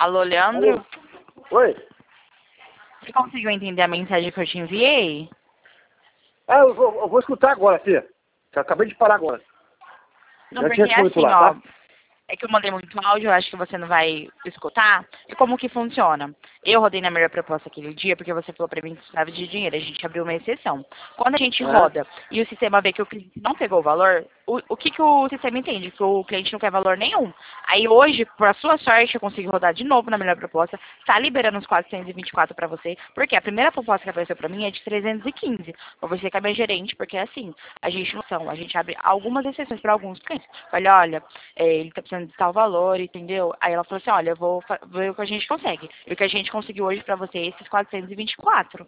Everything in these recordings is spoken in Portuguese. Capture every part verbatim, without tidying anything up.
Alô, Leandro? Alô? Oi? Você conseguiu entender a mensagem que eu te enviei? Ah, eu vou, eu vou escutar agora, filha. Já acabei de parar agora. Não, Já te porque é respondo assim, lá, ó. tá? É que eu mandei muito áudio, eu acho que você não vai escutar. E como que funciona? Eu rodei na melhor proposta aquele dia, porque você falou pra mim que precisava de dinheiro. A gente abriu uma exceção. Quando a gente É. roda e o sistema vê que o cliente não pegou o valor, o, o que, que o sistema entende? Que o cliente não quer valor nenhum. Aí hoje, por sua sorte, eu consegui rodar de novo na melhor proposta. Tá liberando os quatrocentos e vinte e quatro pra você. Porque a primeira proposta que apareceu pra mim é de trezentos e quinze. Pra você que é meu gerente, porque é assim, a gente não são. A gente abre algumas exceções pra alguns clientes. Olha, olha, é, ele tá precisando de tal valor, entendeu? Aí ela falou assim, olha, eu vou fa- ver o que a gente consegue. E o que a gente conseguiu hoje pra você é esses quatrocentos e vinte e quatro.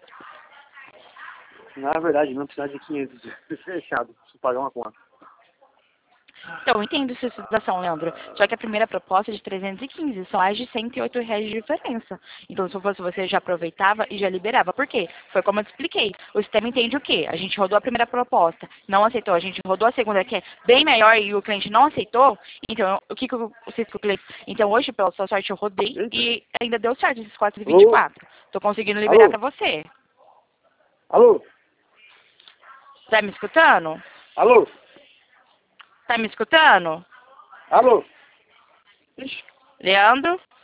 Na verdade, não precisa de quinhentos. Fechado. Preciso pagar uma conta. Então, eu entendo sua situação, Leandro. Só que a primeira proposta é de trezentos e quinze, são mais de cento e oito reais de diferença. Então, se eu fosse você, já aproveitava e já liberava. Por quê? Foi como eu te expliquei. O sistema entende o quê? A gente rodou a primeira proposta, não aceitou. A gente rodou a segunda, que é bem melhor, e o cliente não aceitou. Então, o que, que eu fiz com o cliente? Então, hoje, pela sua sorte, eu rodei Eita. e ainda deu certo esses quatrocentos e vinte e Alô? quatro. Tô conseguindo liberar Alô? pra você. Alô? Tá me escutando? Alô? Tá me escutando? Alô? Leandro?